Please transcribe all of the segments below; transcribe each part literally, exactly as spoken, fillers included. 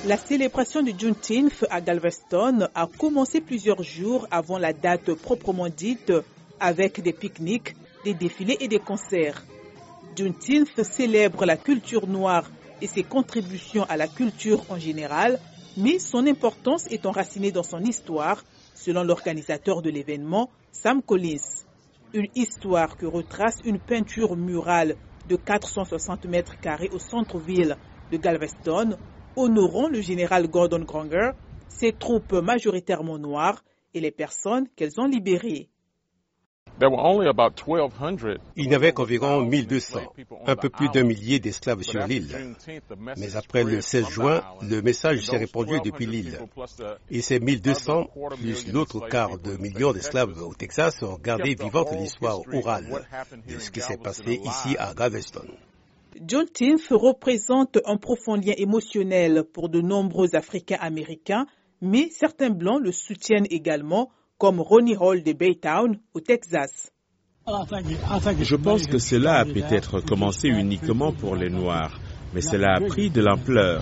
La célébration du Juneteenth à Galveston a commencé plusieurs jours avant la date proprement dite, avec des pique-niques, des défilés et des concerts. Juneteenth célèbre la culture noire et ses contributions à la culture en général, mais son importance est enracinée dans son histoire, selon l'organisateur de l'événement, Sam Collins. Une histoire que retrace une peinture murale de quatre cent soixante mètres carrés au centre-ville de Galveston, honorant le général Gordon Granger, ses troupes majoritairement noires et les personnes qu'elles ont libérées. Il n'y avait qu'environ mille deux cents, un peu plus d'un millier d'esclaves sur l'île. Mais après le seize juin, le message s'est répandu depuis l'île. Et ces mille deux cents, plus l'autre quart de million d'esclaves au Texas, ont gardé vivante l'histoire orale de ce qui s'est passé ici à Galveston. Juneteenth représente un profond lien émotionnel pour de nombreux Africains-Américains, mais certains Blancs le soutiennent également, comme Ronnie Hall de Baytown, au Texas. Je pense que cela a peut-être commencé uniquement pour les Noirs, mais cela a pris de l'ampleur.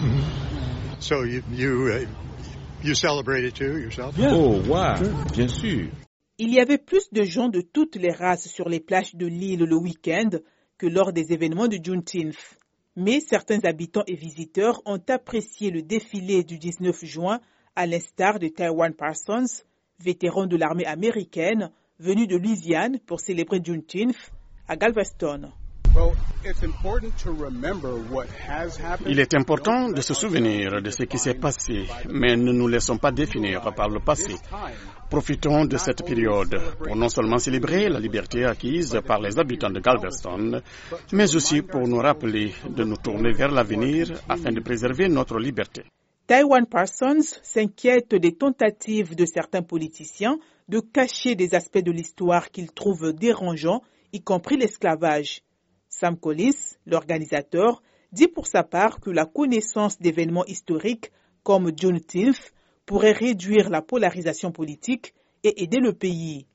Oh, wow, bien sûr. Il y avait plus de gens de toutes les races sur les plages de l'île le week-end que lors des événements de Juneteenth. Mais certains habitants et visiteurs ont apprécié le défilé du dix-neuf juin, à l'instar de Taiwan Parsons, vétéran de l'armée américaine, venu de Louisiane pour célébrer Juneteenth à Galveston. Il est important de se souvenir de ce qui s'est passé, mais ne nous laissons pas définir par le passé. Profitons de cette période pour non seulement célébrer la liberté acquise par les habitants de Galveston, mais aussi pour nous rappeler de nous tourner vers l'avenir afin de préserver notre liberté. Taiwan Parsons s'inquiète des tentatives de certains politiciens de cacher des aspects de l'histoire qu'ils trouvent dérangeants, y compris l'esclavage. Sam Collins, l'organisateur, dit pour sa part que la connaissance d'événements historiques comme Juneteenth pourrait réduire la polarisation politique et aider le pays.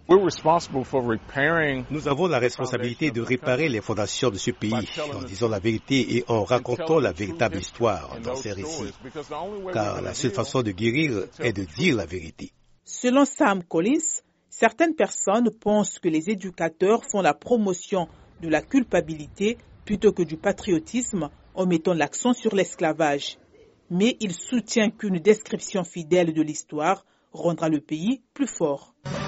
Nous avons la responsabilité de réparer les fondations de ce pays en disant la vérité et en racontant la véritable histoire dans ces récits. Car la seule façon de guérir est de dire la vérité. Selon Sam Collins, certaines personnes pensent que les éducateurs font la promotion de la culpabilité plutôt que du patriotisme en mettant l'accent sur l'esclavage. Mais il soutient qu'une description fidèle de l'histoire rendra le pays plus fort.